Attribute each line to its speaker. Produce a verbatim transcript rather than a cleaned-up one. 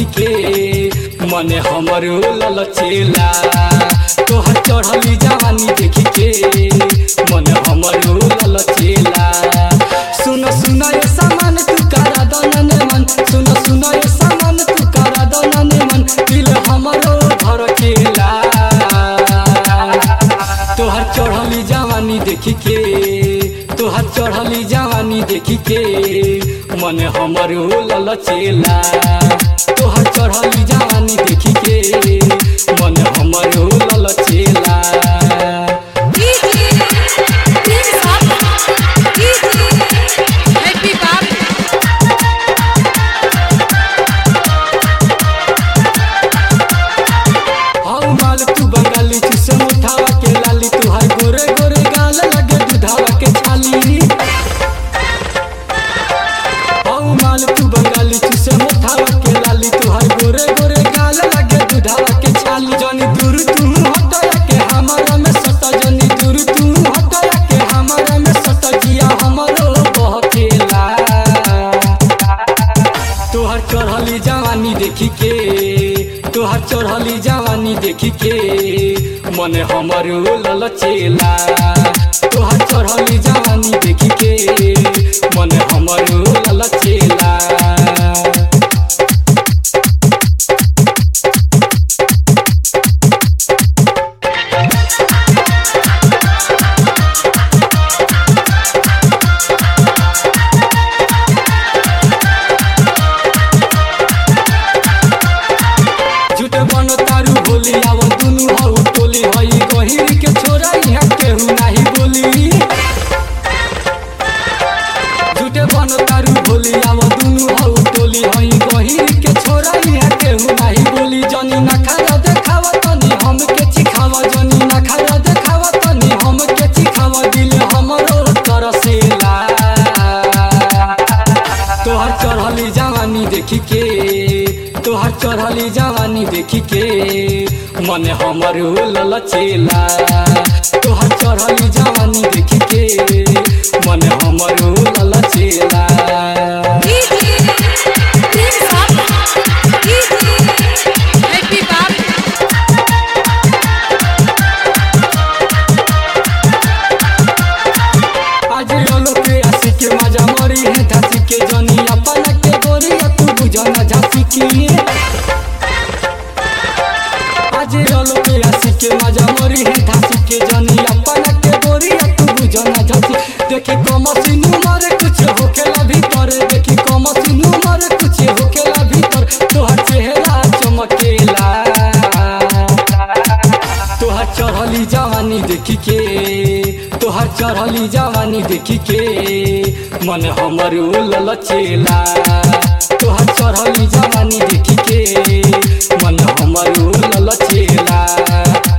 Speaker 1: के मन हमरो ललचेला। तोहर चढ़ली जवानी देखी के मन हमरो ललचेला। सुन सुन ये सामान तू करा दनन मन, सुन सुन ये सामान तू करा दनन मन, दिल हमरो धड़केला। तोहर चढ़ली जवानी देखी के, तोहर चढ़ली जवानी देखी के मन हमरो ललचेला। तोहर चढ़ली जवानी देखी के मन हमरो ललचेला। हाउ माल तू बंगाली चुसे मुठावा के लाली, तुहार गोरे गोरे गाल लगे दुधावा के छाली। हाउ माल तू बंगाली चुसे मुठावा के लाली, तुहार गोरे गोरे गाल लगे दुधावा के छाली। जनी दूर तू हटया के हमारा में सटा, जनी दूर तू हटया के हमारा में सटा, जिया हमरो बहकेला। तोहर चढ़ली जवानी देखी के, तोहर चढ़ली जवानी देखी के मन हमरो ललचेला। तोहर चढ़ली जवानी देखी के मन हमरो ललचेला। झूठे बनो तारू बोली आव दुनु हौ टोली, हई गहिर के छोरा यहाँ केहू नाही बोली। झूठे बनो तारू बोली आव दुनु हौ टोली, हई गहिर के छोरा यहाँ केहू नाही बोली। जनी नखरा देखावा तनी हमके चिखावा, जनी नखरा देखावा तनी हमके चिखावा, दिल हमरो तरसेला। तोहर चढ़ली जवानी देखी के, तोहर चढ़ली जवानी देखी के मन हमरो ललचेला। तोहर चढ़ली जवानी देखी के मन हमरो ललचेला। आज रोलो के आशी के मजा मरी है झांसी के, जनी अपना के गोरी तू बुझना झांसी की। आज रोलो के आशी के मजा मरी है झांसी के, जनी अपना के गोरी तू बुझना झांसी। देखी कमसिनु मारे कुछ होखेला भीतर, देखी कमसिनु मारे कुछ होखेला भीतर, तोहर चेहरा चमकेला। तोहर चढ़ली जवानी देखी के, तोहर चढ़ली जवानी देखी के मन हमरो ललचेला। तोहर चढ़ली जवानी देखी के मन हमरो ललचेला।